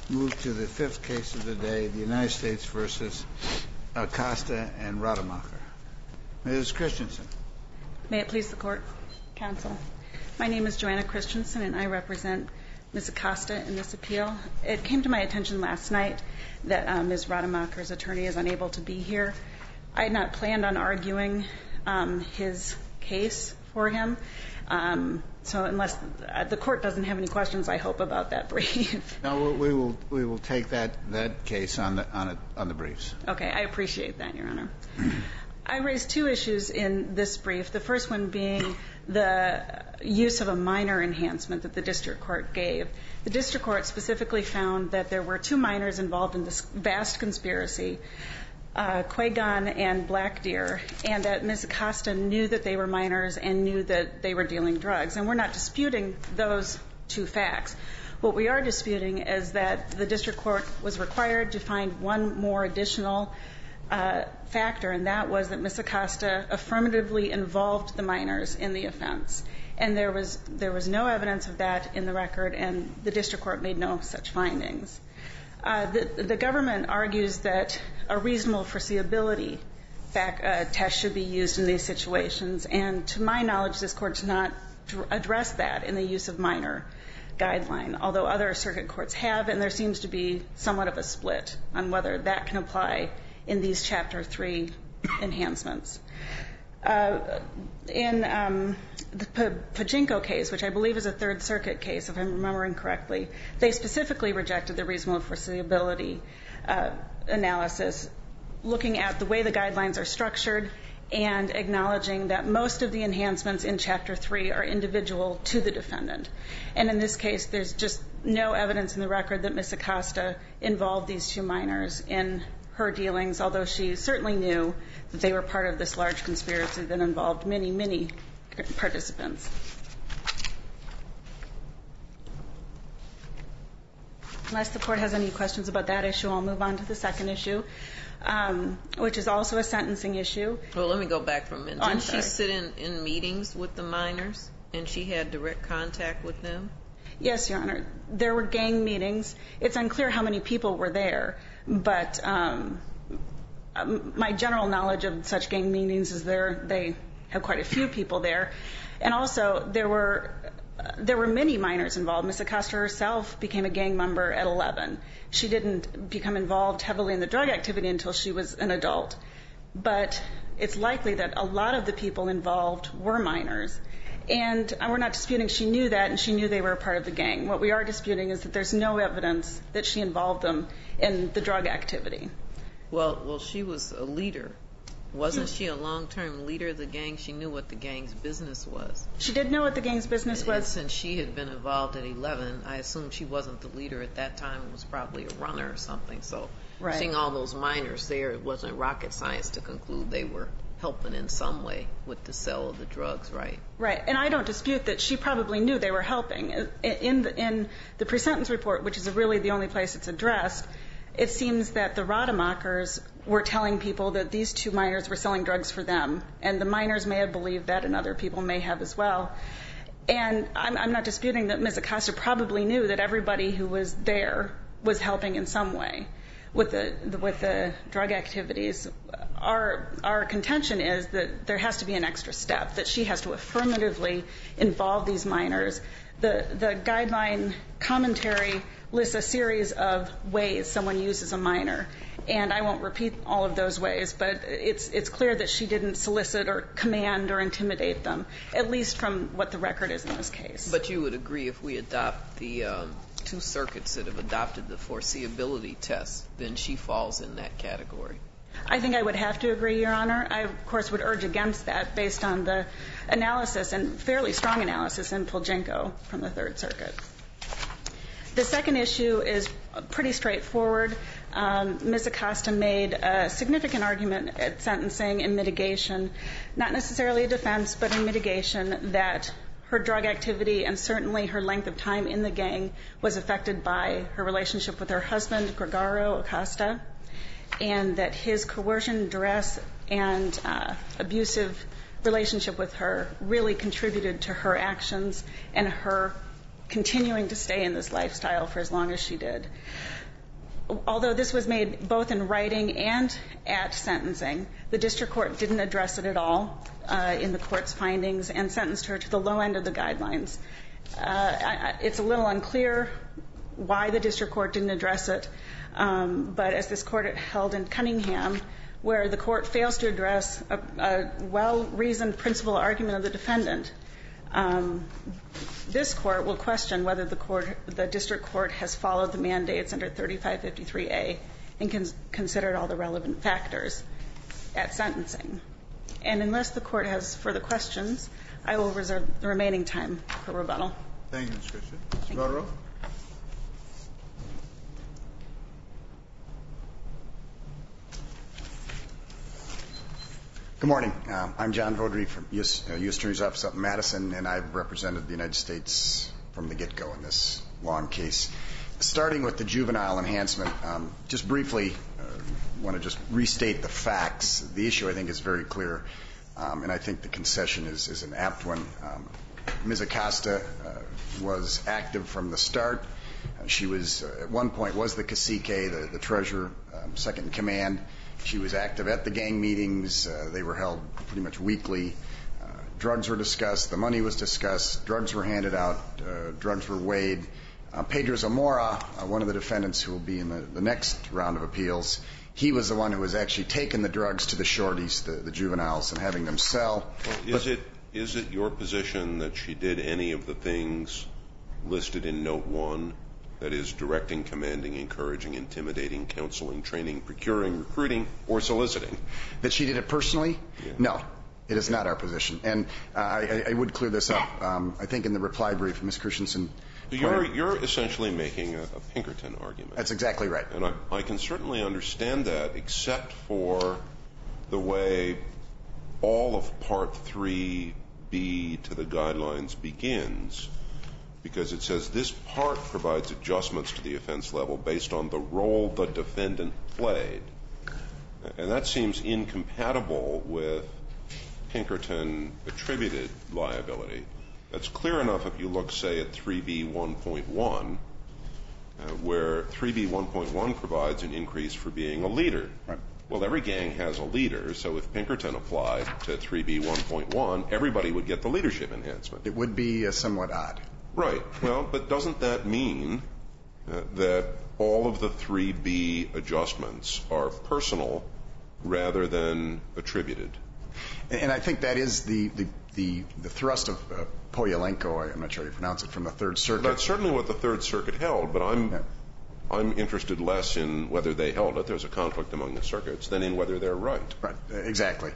Move to the fifth case of the day, the United States versus Acosta and Rademacher. Ms. Christensen. May it please the Court, Counsel. My name is Joanna Christensen, and I represent Ms. Acosta in this appeal. It came to my attention last night that Ms. Rademacher's attorney is unable to be here. I had not planned on arguing his case for him. So unless the Court doesn't have any questions, I hope, about that brief. No, we will take that case on the briefs. Okay, I appreciate that, Your Honor. I raised two issues in this brief, the first one being the use of a minor enhancement that the district court gave. The district court specifically found that there were two minors involved in this vast conspiracy, Quagon and Black Deer, and that Ms. Acosta knew that they were minors and knew that they were dealing drugs. And we're not disputing those two facts. What we are disputing is that the district court was required to find one more additional factor, and that was that Ms. Acosta affirmatively involved the minors in the offense. And there was no evidence of that in the record, and the district court made no such findings. The government argues that a reasonable foreseeability test should be used in these situations, and to my knowledge, this Court does not address that in the use of minor guideline, although other circuit courts have, and there seems to be somewhat of a split on whether that can apply in these Chapter 3 enhancements. In the Pachinko case, which I believe is a Third Circuit case, if I'm remembering correctly, they specifically rejected the reasonable foreseeability analysis, looking at the way the guidelines are structured and acknowledging that most of the enhancements in Chapter 3 are individual to the defendant. And in this case, there's just no evidence in the record that Ms. Acosta involved these two minors in her dealings, although she certainly knew that they were part of this large conspiracy that involved many, many participants. Unless the Court has any questions about that issue, I'll move on to the second issue, which is also a sentencing issue. Well, let me go back for a minute. Didn't she sit in meetings with the minors, and she had direct contact with them? Yes, Your Honor. There were gang meetings. It's unclear how many people were there, but my general knowledge of such gang meetings is they have quite a few people there. And also, there were many minors involved. Ms. Acosta herself became a gang member at 11. She didn't become involved heavily in the drug activity until she was an adult. But it's likely that a lot of the people involved were minors. And we're not disputing she knew that, and she knew they were a part of the gang. What we are disputing is that there's no evidence that she involved them in the drug activity. Well, she was a leader. Wasn't she a long-term leader of the gang? She knew what the gang's business was. She did know what the gang's business was. And since she had been involved at 11, I assume she wasn't the leader at that time. It was probably a runner or something. So seeing all those minors there, it wasn't rocket science to conclude they were helping in some way with the sale of the drugs, right? Right. And I don't dispute that she probably knew they were helping. In the pre-sentence report, which is really the only place it's addressed, it seems that the Rademachers were telling people that these two minors were selling drugs for them, and the minors may have believed that, and other people may have as well. And I'm not disputing that Ms. Acosta probably knew that everybody who was there was helping in some way with the drug activities. Our contention is that there has to be an extra step, that she has to affirmatively involve these minors. The guideline commentary lists a series of ways someone uses a minor, and I won't repeat all of those ways, but it's clear that she didn't solicit or command or intimidate them, at least from what the record is in this case. But you would agree if we adopt the two circuits that have adopted the foreseeability test, then she falls in that category? I think I would have to agree, Your Honor. I, of course, would urge against that based on the analysis, and fairly strong analysis, in Pachinko from the Third Circuit. The second issue is pretty straightforward. Ms. Acosta made a significant argument at sentencing in mitigation, not necessarily a defense, but in mitigation, that her drug activity and certainly her length of time in the gang was affected by her relationship with her husband, Gregorio Acosta, and that his coercion, duress, and abusive relationship with her really contributed to her actions and her continuing to stay in this lifestyle for as long as she did. Although this was made both in writing and at sentencing, the district court didn't address it at all in the court's findings and sentenced her to the low end of the guidelines. It's a little unclear why the district court didn't address it, but as this court held in Cunningham, where the court fails to address a well-reasoned principal argument of the defendant, this court will question whether the district court has followed the mandates under 3553A and considered all the relevant factors at sentencing. And unless the court has further questions, I will reserve the remaining time for rebuttal. Thank you, Ms. Christian. Ms. Rodero? Good morning. I'm John Vodry from U.S. Attorney's Office up in Madison, and I've represented the United States from the get-go in this long case. Starting with the juvenile enhancement, just briefly, want to just restate the facts. The issue, I think, is very clear, and I think the concession is an apt one. Ms. Acosta was active from the start. She was, at one point, was the cacique, the treasurer, second in command. She was active at the gang meetings. They were held pretty much weekly. Drugs were discussed. The money was discussed. Drugs were handed out. Drugs were weighed. Pedro Zamora, one of the defendants who will be in the next round of appeals, he was the one who was actually taking the drugs to the shorties, the juveniles, and having them sell. Well, is it your position that she did any of the things listed in Note 1? That is, directing, commanding, encouraging, intimidating, counseling, training, procuring, recruiting, or soliciting? That she did it personally? Yeah. No, it is not our position. And I would clear this up. I think in the reply brief, Ms. Christensen. You're essentially making a Pinkerton argument. That's exactly right. And I can certainly understand that, except for the way all of Part 3B to the guidelines begins. Because it says this part provides adjustments to the offense level based on the role the defendant played. And that seems incompatible with Pinkerton attributed liability. That's clear enough if you look, say, at 3B 1.1, where 3B 1.1 provides an increase for being a leader. Right. Well, every gang has a leader, so if Pinkerton applied to 3B 1.1, everybody would get the leadership enhancement. It would be somewhat odd. Right. Well, but doesn't that mean that all of the 3B adjustments are personal rather than attributed? And I think that is the thrust of Poyalenko, I'm not sure how you pronounce it, from the Third Circuit. That's certainly what the Third Circuit held, but I'm interested less in whether they held it. There's a conflict among the circuits than in whether they're right. Right. Exactly.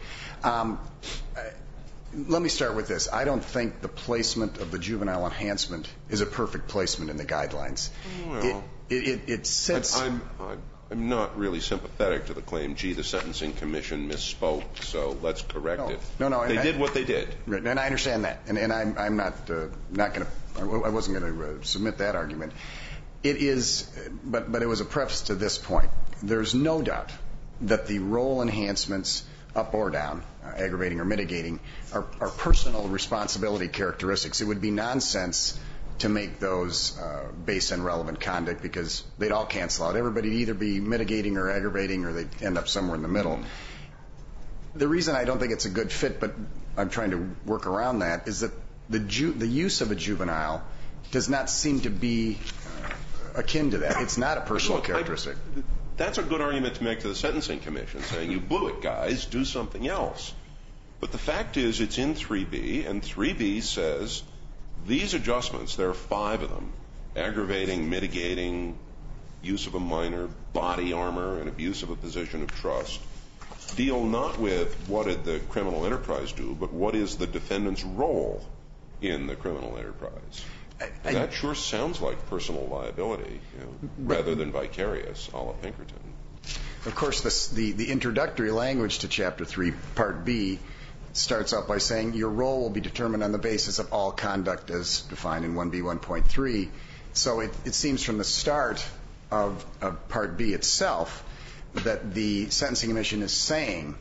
Let me start with this. I don't think the placement of the juvenile enhancement is a perfect placement in the guidelines. Well, it sits. I'm not really sympathetic to the claim, gee, the Sentencing Commission misspoke, so let's correct it. No. They did what they did. Right, and I understand that, and I'm not going to. I wasn't going to submit that argument. It is, but it was a preface to this point. There's no doubt that the role enhancements, up or down, aggravating or mitigating, are personal responsibility characteristics. It would be nonsense to make those based on relevant conduct because they'd all cancel out. Everybody would either be mitigating or aggravating, or they'd end up somewhere in the middle. The reason I don't think it's a good fit, but I'm trying to work around that, is that the use of a juvenile does not seem to be akin to that. It's not a personal characteristic. That's a good argument to make to the Sentencing Commission, saying, you blew it, guys, do something else. But the fact is, it's in 3B, and 3B says these adjustments, there are 5 of them, aggravating, mitigating, use of a minor, body armor, and abuse of a position of trust, deal not with what did the criminal enterprise do, but what is the defendant's role in the criminal enterprise. That sure sounds like personal liability, rather than vicarious, a la Pinkerton. Of course, the introductory language to Chapter 3, Part B, starts out by saying your role will be determined on the basis of all conduct as defined in 1B 1.3. So it seems from the start of Part B itself that the Sentencing Commission is saying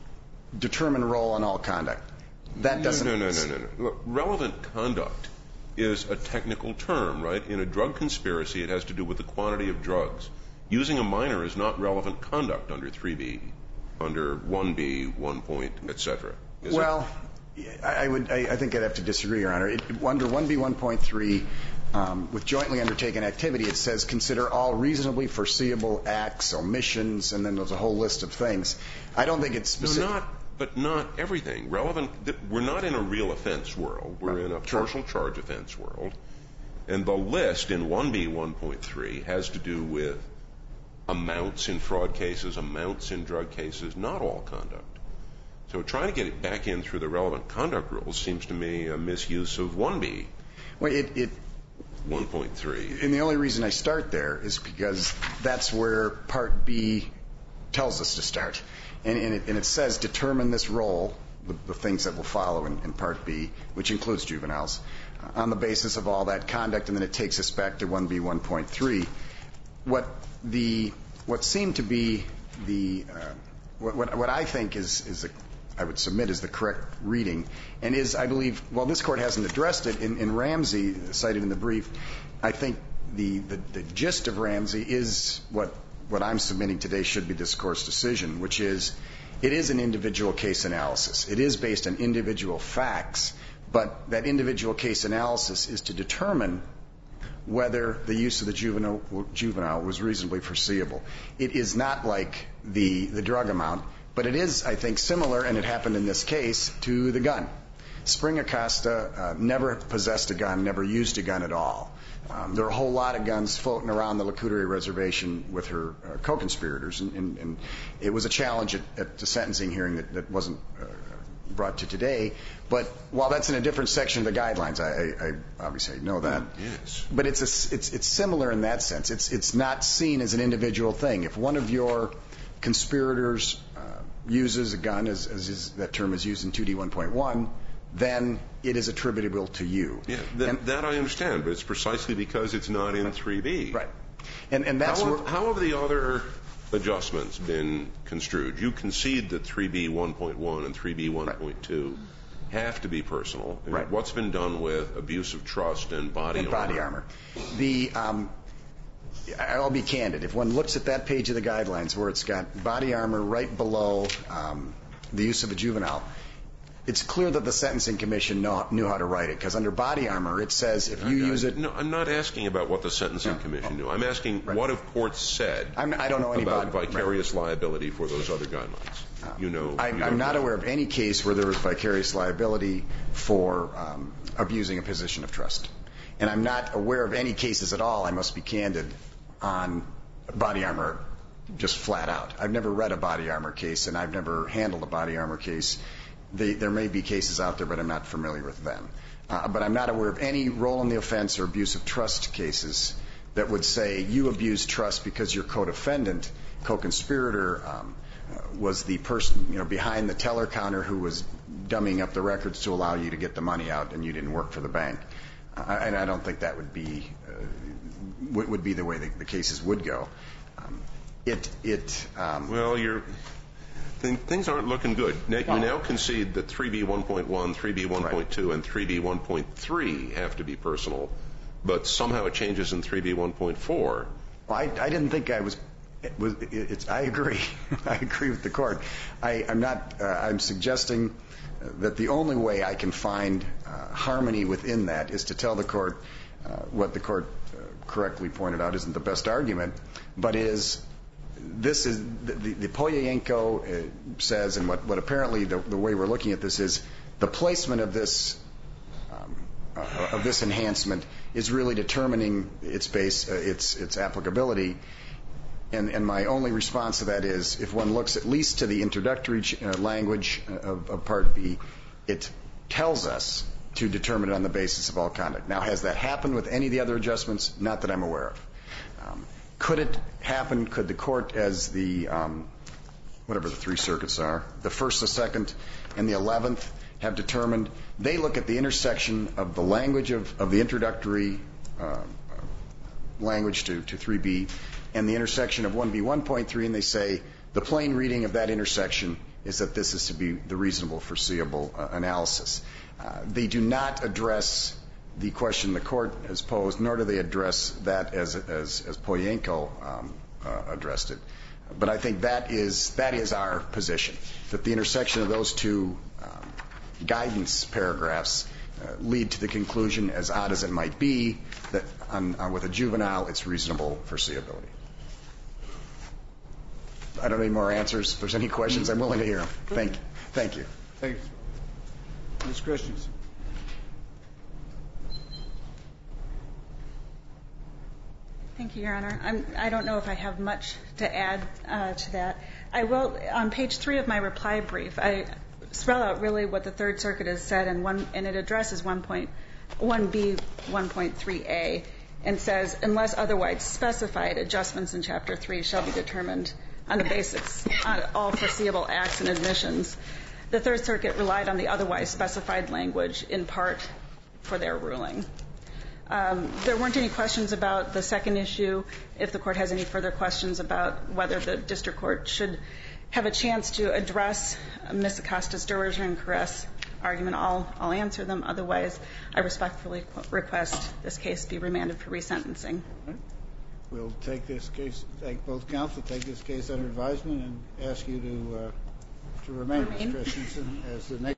determine role on all conduct. That doesn't... No. Look, relevant conduct is a technical term, right? In a drug conspiracy, it has to do with the quantity of drugs. Using a minor is not relevant conduct under 3B, under 1B, 1 point, et cetera. Well, I think I'd have to disagree, Your Honor. Under 1B 1.3, with jointly undertaken activity, it says consider all reasonably foreseeable acts, omissions, and then there's a whole list of things. I don't think it's specific. No, but not everything. Relevant. We're not in a real offense world. We're in a partial charge offense world. And the list in 1B 1.3 has to do with amounts in fraud cases, amounts in drug cases, not all conduct. So trying to get it back in through the relevant conduct rules seems to me a misuse of 1B. Well, 1.3. And the only reason I start there is because that's where Part B tells us to start. And it says determine this role, the things that will follow in Part B, which includes juveniles, on the basis of all that conduct, and then it takes us back to 1B 1.3. What seemed to be what I think I would submit is the correct reading, and is, I believe, while this Court hasn't addressed it, in Ramsey, cited in the brief, I think the gist of Ramsey is what I'm submitting today should be this Court's decision, which is it is an individual case analysis. It is based on individual facts, but that individual case analysis is to determine whether the use of the juvenile was reasonably foreseeable. It is not like the drug amount, but it is, I think, similar, and it happened in this case, to the gun. Spring Acosta never possessed a gun, never used a gun at all. There are a whole lot of guns floating around the La Coudray Reservation with her co-conspirators, and it was a challenge at the sentencing hearing that wasn't brought to today. But while that's in a different section of the guidelines, I obviously know that. Yes. But it's similar in that sense. It's not seen as an individual thing. If one of your conspirators uses a gun, as that term is used in 2D 1.1, then it is attributable to you. Yeah, that I understand, but it's precisely because it's not in 3B. Right. And that's how have the other adjustments been construed? You concede that 3B 1.1 and 3B 1.2 have to be personal. Right. What's been done with abuse of trust and body armor? I'll be candid. If one looks at that page of the guidelines where it's got body armor right below the use of a juvenile, it's clear that the Sentencing Commission knew how to write it, because under body armor it says if you use it... No, I'm not asking about what the Sentencing Commission knew. I'm asking what have courts said I don't know about vicarious liability for those other guidelines. I'm not aware of any case where there was vicarious liability for abusing a position of trust. And I'm not aware of any cases at all, I must be candid, on body armor just flat out. I've never read a body armor case, and I've never handled a body armor case. There may be cases out there, but I'm not familiar with them. But I'm not aware of any role in the offense or abuse of trust cases that would say you abused trust because your co-defendant, co-conspirator, was the person behind the teller counter who was dummying up the records to allow you to get the money out and you didn't work for the bank. And I don't think that would be the way the cases would go. Well, things aren't looking good. You now concede that 3B 1.1, 3B 1.2, and 3B 1.3 have to be personal, but somehow it changes in 3B 1.4. Well, I didn't think I was. I agree. I agree with the court. I'm suggesting that the only way I can find harmony within that is to tell the court what the court correctly pointed out isn't the best argument, but is this is the Polyenko says, and what apparently the way we're looking at this is the placement of this enhancement is really determining its base, its applicability. And my only response to that is, if one looks at least to the introductory language of Part B, it tells us to determine it on the basis of all conduct. Now, has that happened with any of the other adjustments? Not that I'm aware of. Could it happen? Could the court, as the whatever the three circuits are, the first, the second, and the 11th, have determined? They look at the intersection of the language of the introductory language to 3B and the intersection of 1B 1.3, and they say the plain reading of that intersection is that this is to be the reasonable foreseeable analysis. They do not address the question the court has posed, nor do they address that as Poyenko addressed it. But I think that is our position, that the intersection of those two guidance paragraphs lead to the conclusion, as odd as it might be, that with a juvenile it's reasonable foreseeability. I don't have any more answers. If there's any questions, I'm willing to hear them. Thank you. Thank you. Ms. Christensen. Thank you, Your Honor. I don't know if I have much to add to that. I will, on page 3 of my reply brief, I spell out really what the Third Circuit has said, and it addresses 1B 1.3a, and says, unless otherwise specified, adjustments in Chapter 3 shall be determined on the basis of all foreseeable acts and admissions. The Third Circuit relied on the otherwise specified language in part for their ruling. There weren't any questions about the second issue. If the court has any further questions about whether the district court should have a chance to address Ms. Acosta's derision and caress argument, I'll answer them. Otherwise, I respectfully request this case be remanded for resentencing. Right. We'll take this case, thank both counsel, take this case under advisement and ask you to remain, Ms. Christensen, as the next